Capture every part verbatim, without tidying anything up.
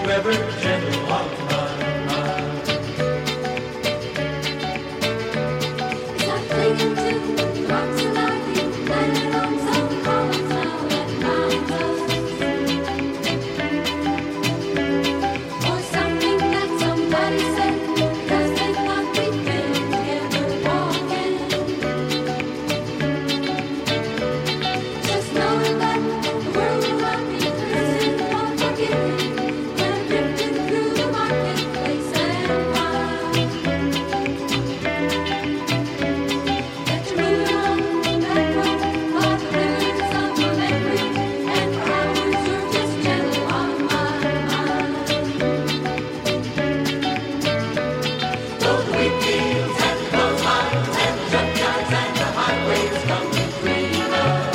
ever gentle on my mind. Is that clinging to rocks and ivy, landed on some columns now at night? Or something that somebody said, because they thought we'd been together walking. Just knowing that the world around me isn't unforgiving. When I'm drifting through the marketplace and find that you're moving on the back road by the rivers of my memory, and for hours you're just gentle on my mind. Though the wheat fields and the clotheslines and the junkyards and the highways come between us,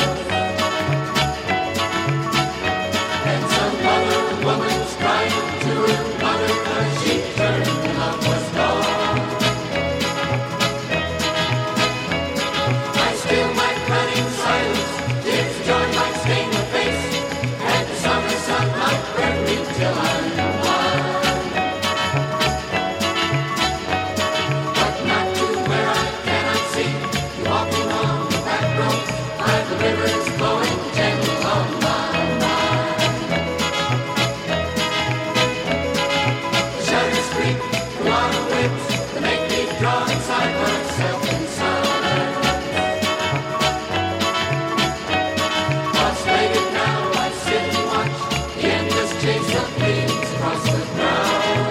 and some other woman's crying to her mother 'cause she turned and love was gone, I still might run in silence, tears of joy might stain my face, and the summer sun might burn me till I'm blind. But not to where I cannot see, walking on the back road by the rivers flowing gentle on my mind. The shutters creak through autumn winds that make me draw inside myself in silence. Frustrated now, I sit and watch the endless chase of leaves across the ground.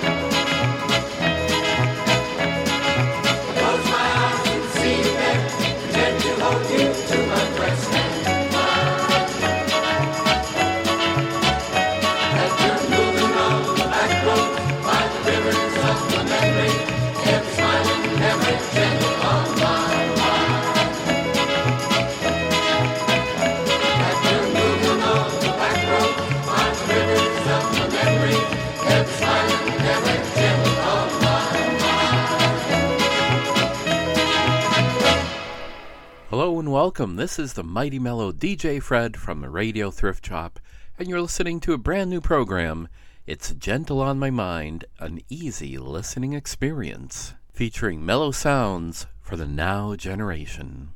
I close my eyes and see you there, pretend to hold you to my breast and mine. As you're moving on the back road by the rivers of my memory, ever smiling, ever gentle on my mind. As you're moving on the back road by the rivers of my memory, ever smiling, ever gentle on my mind. Hello and welcome. This is the Mighty Mellow D J Fred from the Radio Thrift Shop, and you're listening to a brand new program. It's Gentle on My Mind, an easy listening experience, featuring mellow sounds for the now generation.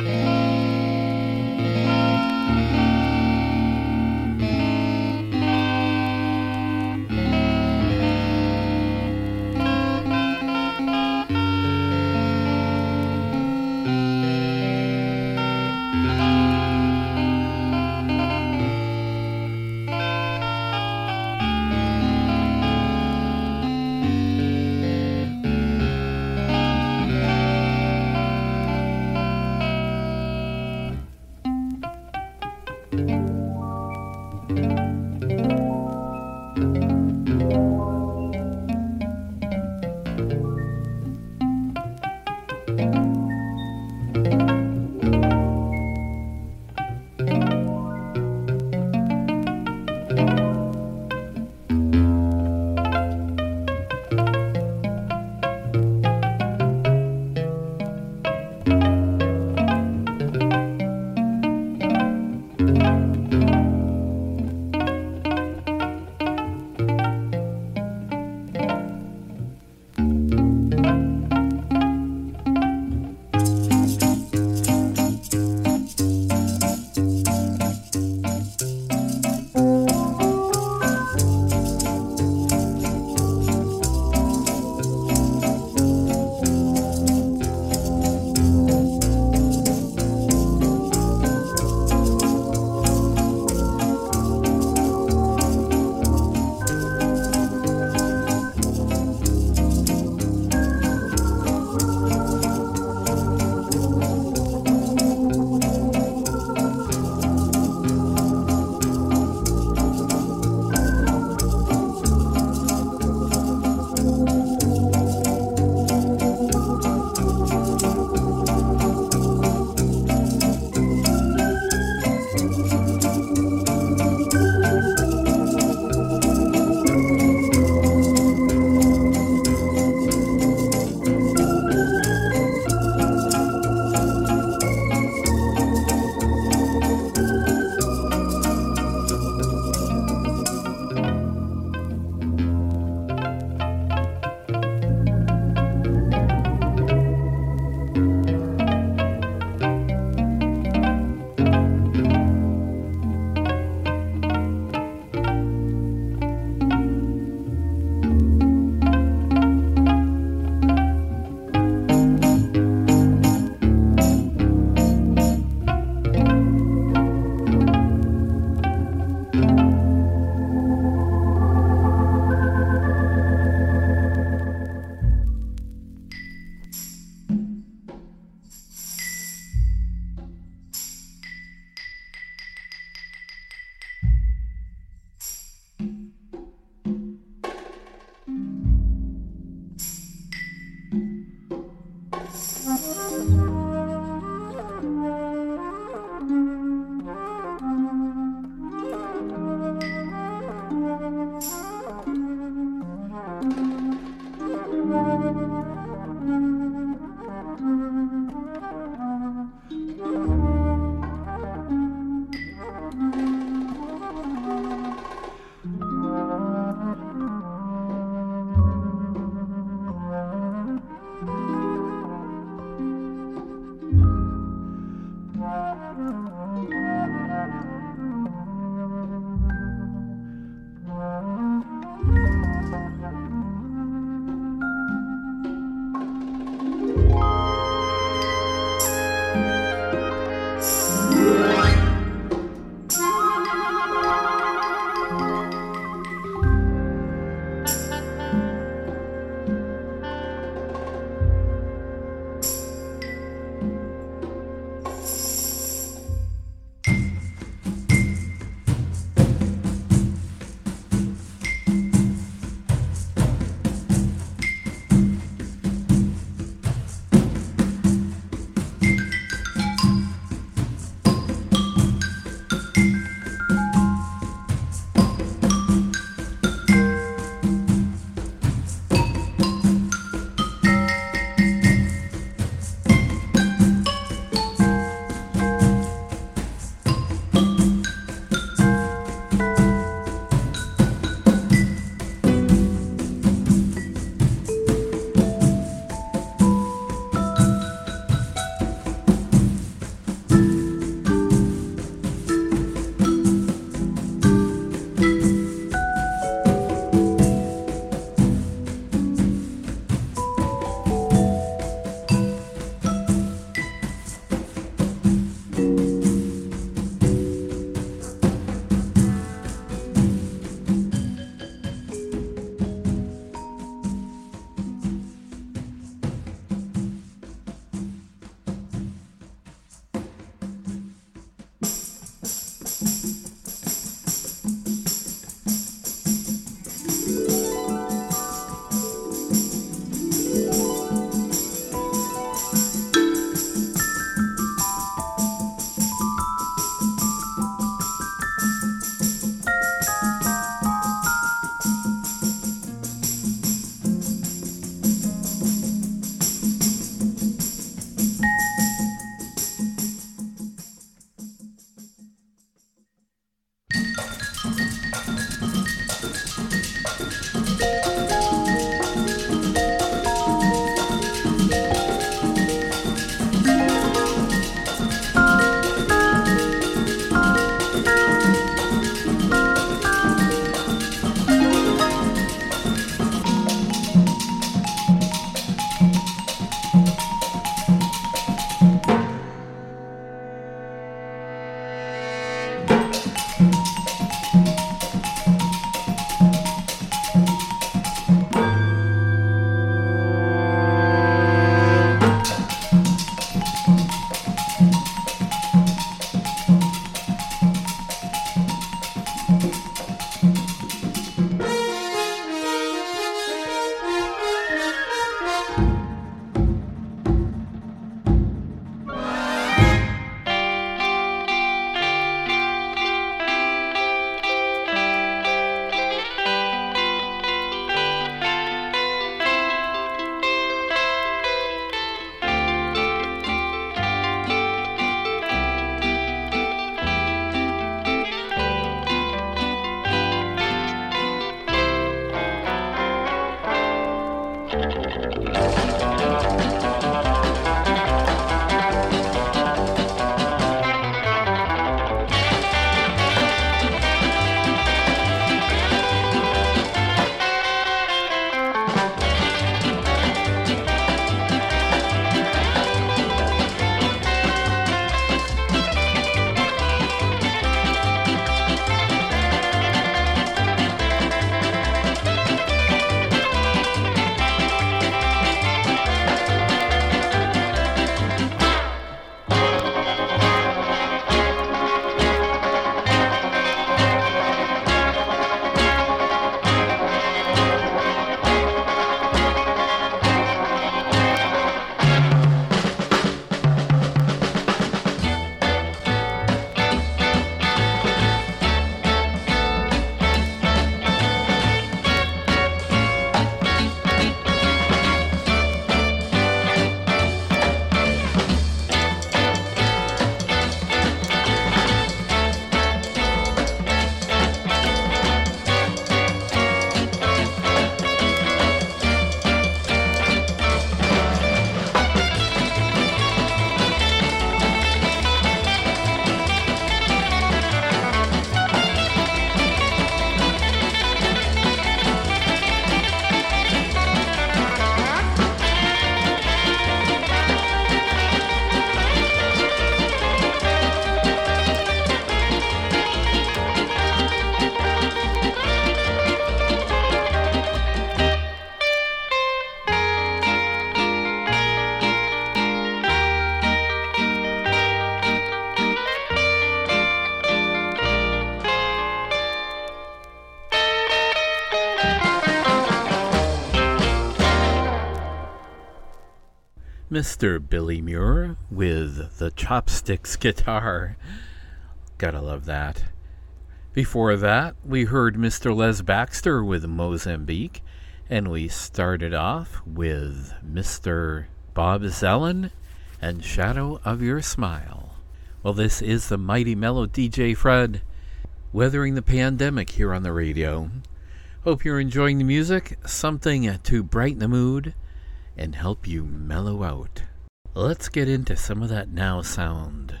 Mister Billy Muir with the chopsticks guitar. Gotta love that. Before that, we heard Mister Les Baxter with Mozambique, and we started off with Mister Bob Zellin and Shadow of Your Smile. Well, this is the Mighty Mellow D J Fred, weathering the pandemic here on the radio. Hope you're enjoying the music, something to brighten the mood and help you mellow out. Let's get into some of that now sound.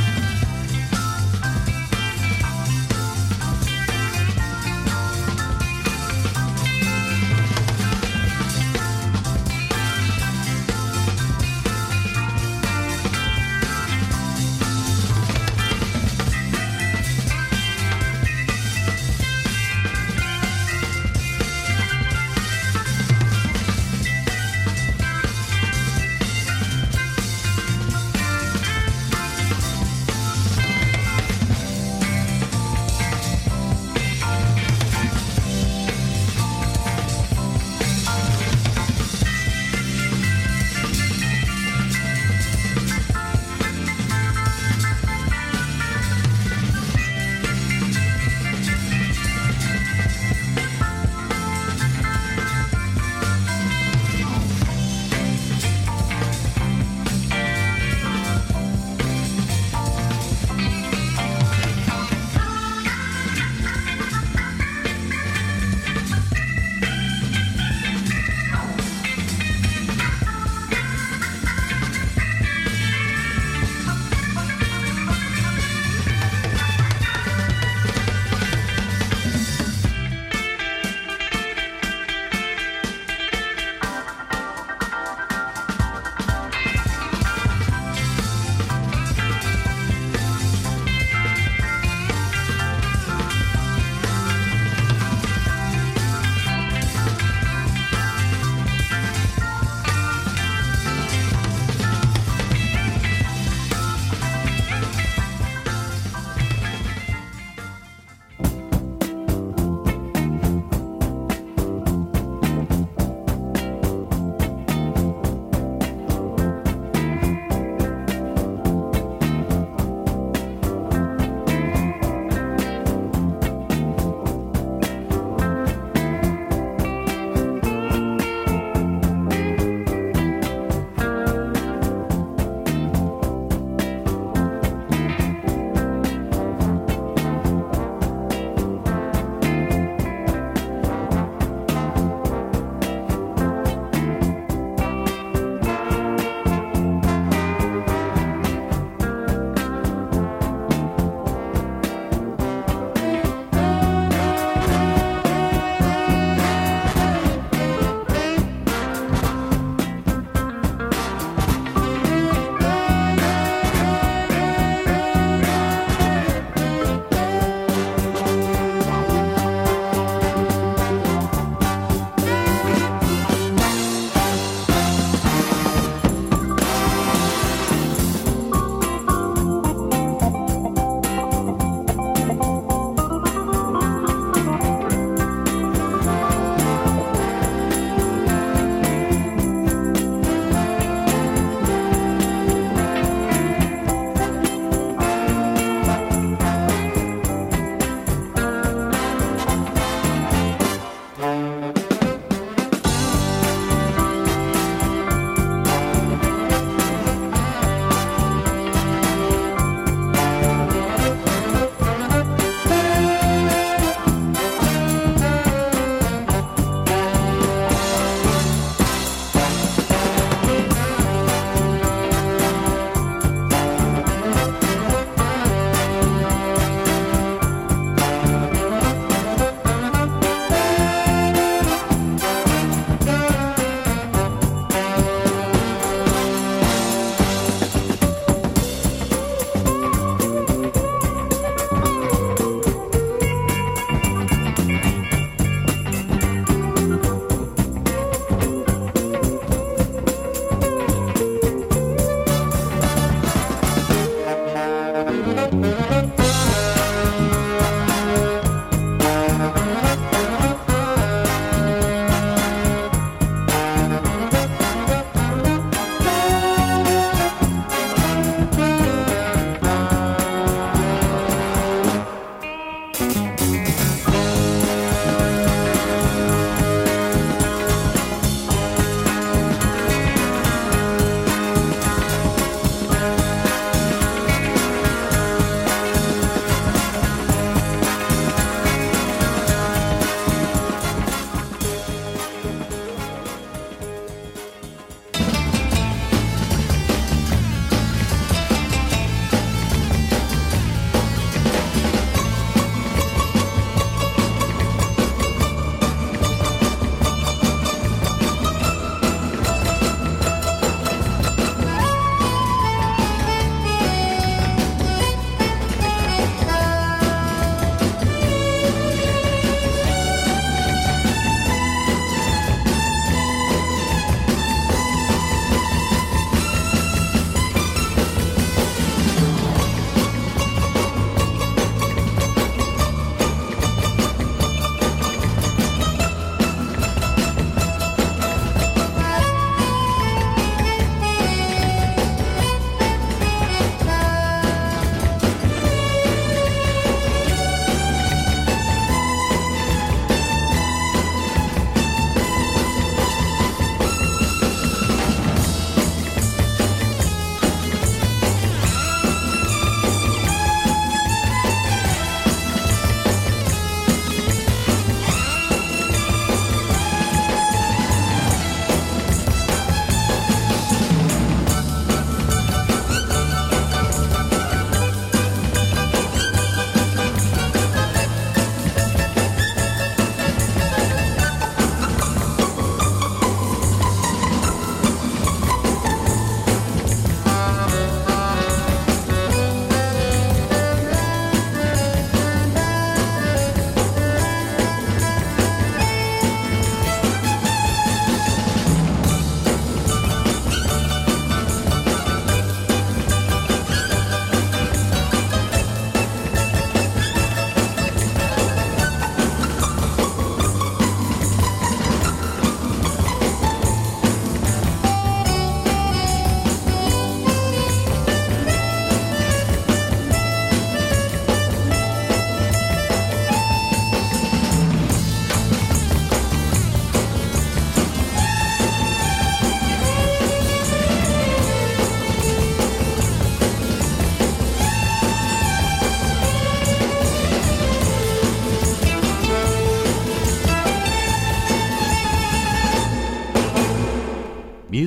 Thank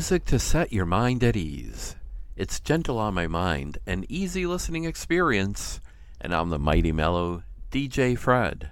Music to set your mind at ease. It's Gentle on My Mind, an easy listening experience, and I'm the Mighty Mellow D J Fred.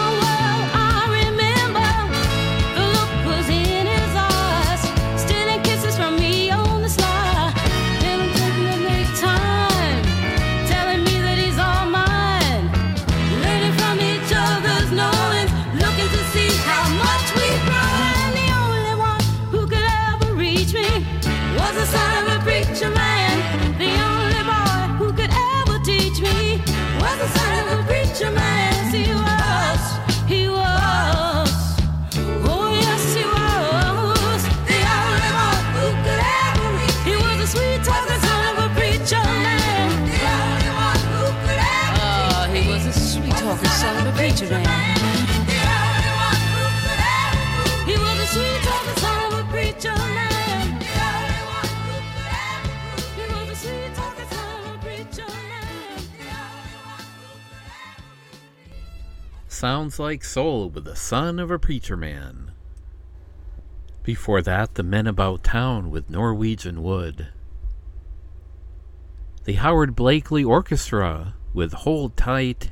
Still in was the son of a preacher man. The only boy who could ever teach me was the son of a preacher man. Yes, he was, he was. Oh, yes, he was. The only boy who could ever reach me. He was a sweet talking son of a preacher man. The only one who could ever Oh, he was a sweet talking son of a preacher man. He was a sweet talking son of a preacher man. He was a sweet talking son of a preacher man. Sounds like soul with the son of a preacher man. Before that, the Men About Town with Norwegian Wood. The Howard Blakely Orchestra with Hold Tight.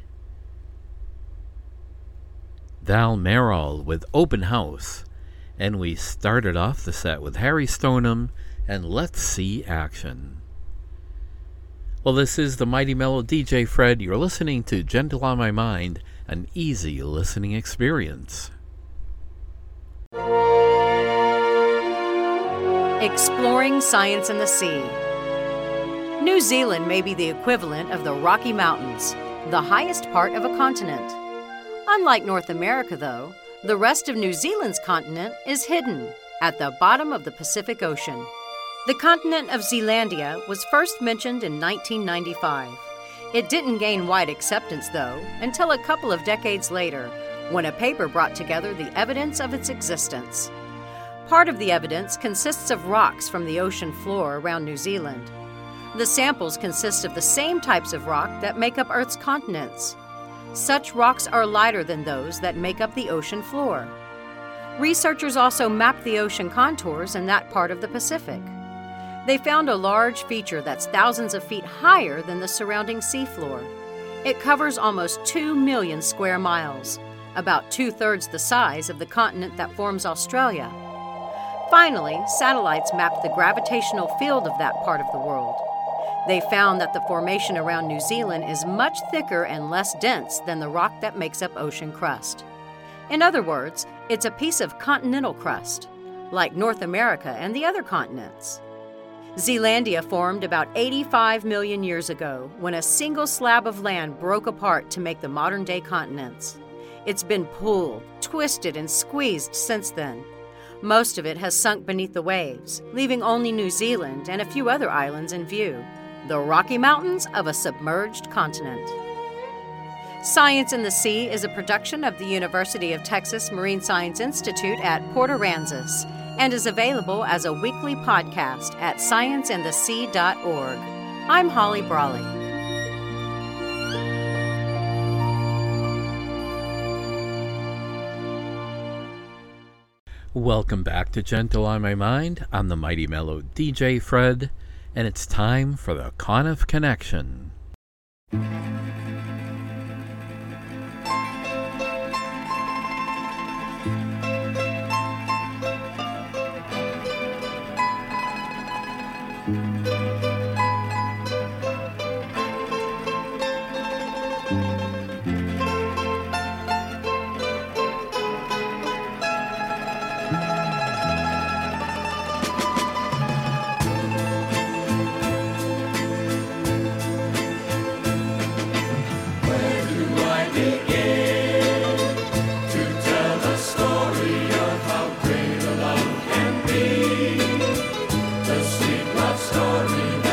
Val Merrill with Open House. And we started off the set with Harry Stoneham and Let's See Action. Well, this is the Mighty Mellow D J Fred. You're listening to Gentle on My Mind, an easy listening experience. Exploring science in the sea. New Zealand may be the equivalent of the Rocky Mountains, the highest part of a continent. Unlike North America, though, the rest of New Zealand's continent is hidden at the bottom of the Pacific Ocean. The continent of Zealandia was first mentioned in nineteen ninety-five. It didn't gain wide acceptance, though, until a couple of decades later, when a paper brought together the evidence of its existence. Part of the evidence consists of rocks from the ocean floor around New Zealand. The samples consist of the same types of rock that make up Earth's continents. Such rocks are lighter than those that make up the ocean floor. Researchers also mapped the ocean contours in that part of the Pacific. They found a large feature that's thousands of feet higher than the surrounding seafloor. It covers almost two million square miles, about two-thirds the size of the continent that forms Australia. Finally, satellites mapped the gravitational field of that part of the world. They found that the formation around New Zealand is much thicker and less dense than the rock that makes up ocean crust. In other words, it's a piece of continental crust, like North America and the other continents. Zealandia formed about eighty-five million years ago when a single slab of land broke apart to make the modern-day continents. It's been pulled, twisted, and squeezed since then. Most of it has sunk beneath the waves, leaving only New Zealand and a few other islands in view. The Rocky Mountains of a submerged continent. Science in the Sea is a production of the University of Texas Marine Science Institute at Port Aransas and is available as a weekly podcast at science in the sea dot org. I'm Holly Brawley. Welcome back to Gentle on My Mind. I'm the Mighty Mellow D J Fred. And it's time for the Conniff Connection. Story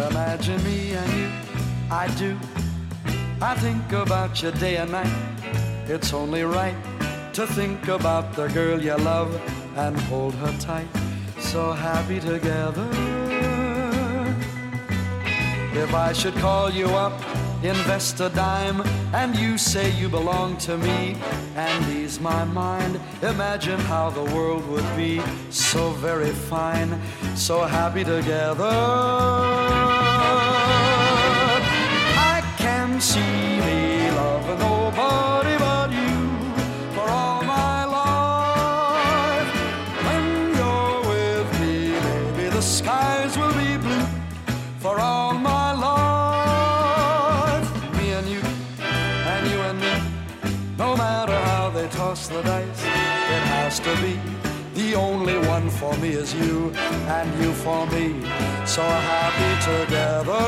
Imagine me and you, I do. I think about you day and night. It's only right to think about the girl you love and hold her tight. So happy together. If I should call you up, invest a dime, and you say you belong to me and ease my mind, imagine how the world would be so very fine, so happy together. I can see me loving nobody but you for all my life. When you're with me, baby, the skies will be blue for all my life. Me and you, and you and me, no matter how they toss the dice, it has to be. The only one for me is you, and you for me, so happy together.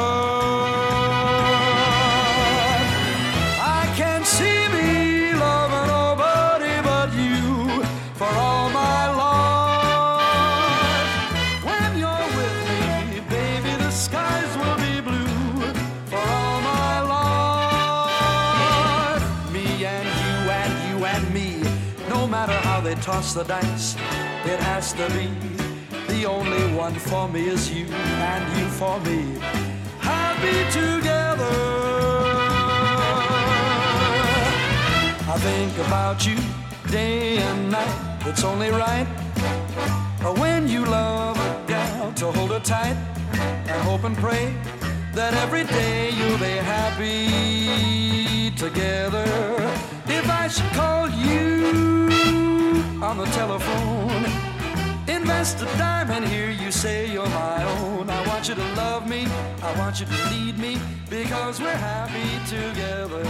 I can't see me loving nobody but you for all my life. When you're with me, baby, the skies will be blue for all my life. Me and you and you and me, no matter how they toss the dice, it has to be. The only one for me is you, and you for me, happy together. I think about you day and night. It's only right when you love a gal to hold her tight and hope and pray that every day you'll be happy together. If I should call you on the telephone, invest a dime and hear you say you're my own, I want you to love me, I want you to lead me, because we're happy together.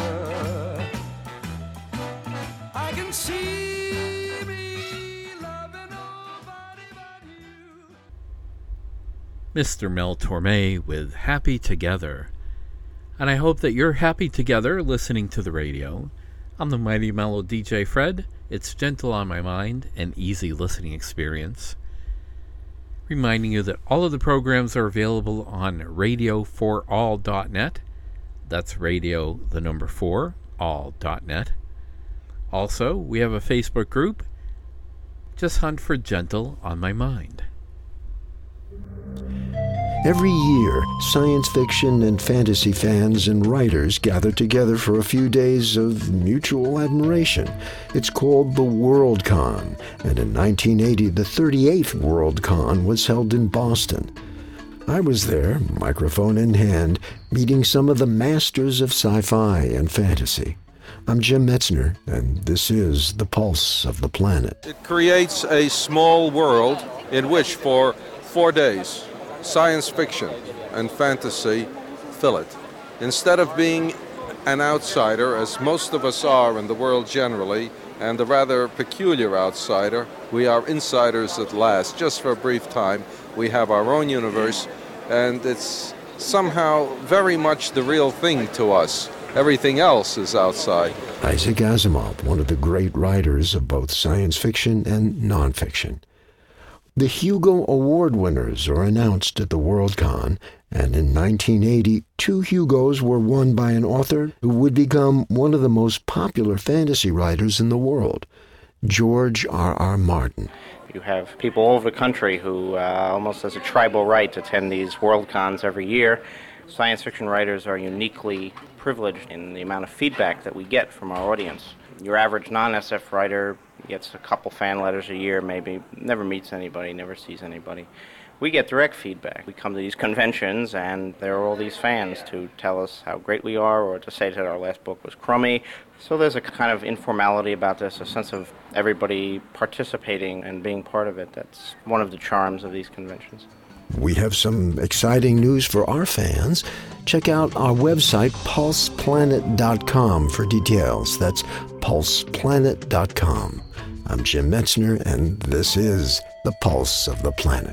I can see me loving nobody but you. Mister Mel Torme with Happy Together. And I hope that you're happy together listening to the radio. I'm the Mighty Mellow D J Fred. It's gentle on my mind, an easy listening experience. Reminding you that all of the programs are available on radio for all dot net. That's radio, the number four, all dot net. Also, we have a Facebook group. Just hunt for Gentle on My Mind. Every year, science fiction and fantasy fans and writers gather together for a few days of mutual admiration. It's called the WorldCon, and in nineteen eighty, the thirty-eighth WorldCon was held in Boston. I was there, microphone in hand, meeting some of the masters of sci-fi and fantasy. I'm Jim Metzner, and this is The Pulse of the Planet. It creates a small world in which for four days, science fiction and fantasy fill it. Instead of being an outsider, as most of us are in the world generally, and a rather peculiar outsider, we are insiders at last. Just for a brief time, we have our own universe, and it's somehow very much the real thing to us. Everything else is outside. Isaac Asimov, one of the great writers of both science fiction and nonfiction. The Hugo Award winners are announced at the WorldCon, and in nineteen eighty, two Hugos were won by an author who would become one of the most popular fantasy writers in the world, George R R. Martin. You have people all over the country who, uh, almost as a tribal right, attend these WorldCons every year. Science fiction writers are uniquely privileged in the amount of feedback that we get from our audience. Your average non-S F writer gets a couple fan letters a year, maybe, never meets anybody, never sees anybody. We get direct feedback. We come to these conventions, and there are all these fans to tell us how great we are, or to say that our last book was crummy. So there's a kind of informality about this, a sense of everybody participating and being part of it. That's one of the charms of these conventions. We have some exciting news for our fans. Check out our website, pulse planet dot com, for details. That's pulse planet dot com. I'm Jim Metzner, and this is The Pulse of the Planet.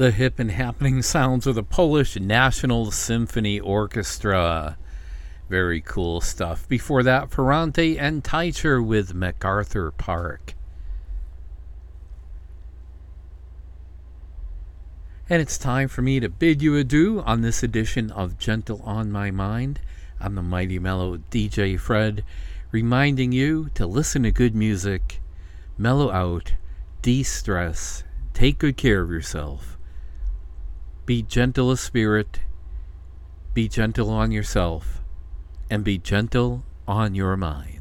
the hip and happening sounds of the Polish National Symphony Orchestra. Very cool stuff. Before that, Ferrante and Teicher with MacArthur Park. And it's time for me to bid you adieu on this edition of Gentle on My Mind. I'm the Mighty Mellow D J Fred, reminding you to listen to good music, mellow out, de-stress, take good care of yourself. Be gentle of spirit, be gentle on yourself, and be gentle on your mind.